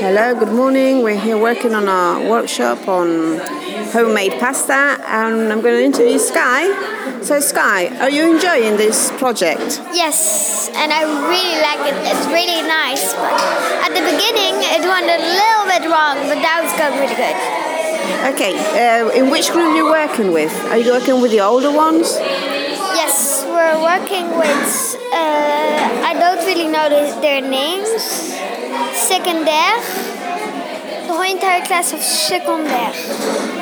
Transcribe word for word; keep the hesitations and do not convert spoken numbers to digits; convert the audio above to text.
Hello, good morning. We're here working on a workshop on homemade pasta, and I'm going to interview Sky. So Sky, are you enjoying this project? Yes, and I really like it. It's really nice. But at the beginning, it went a little bit wrong, but now it's going really good. Okay, uh, in which group are you working with? Are you working with the older ones? Yes, we're working with, uh, I don't really know the, their names. Secondaire, the whole entire class of secondaire.